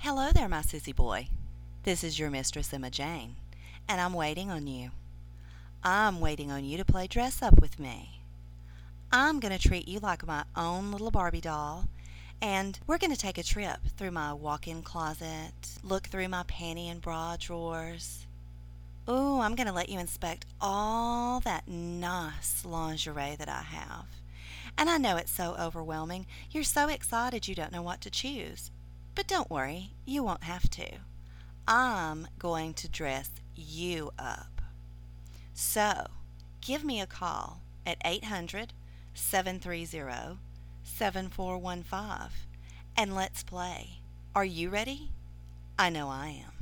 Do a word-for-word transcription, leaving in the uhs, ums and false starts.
Hello there, my sissy boy. This is your mistress, Emma Jane, and I'm waiting on you. I'm waiting on you to play dress up with me. I'm going to treat you like my own little Barbie doll, and we're going to take a trip through my walk-in closet, look through my panty and bra drawers. Ooh, I'm going to let you inspect all that nice lingerie that I have. And I know it's so overwhelming. You're so excited you don't know what to choose. But don't worry, you won't have to. I'm going to dress you up. So, give me a call at eight hundred, seven three zero, seven four one five and let's play. Are you ready? I know I am.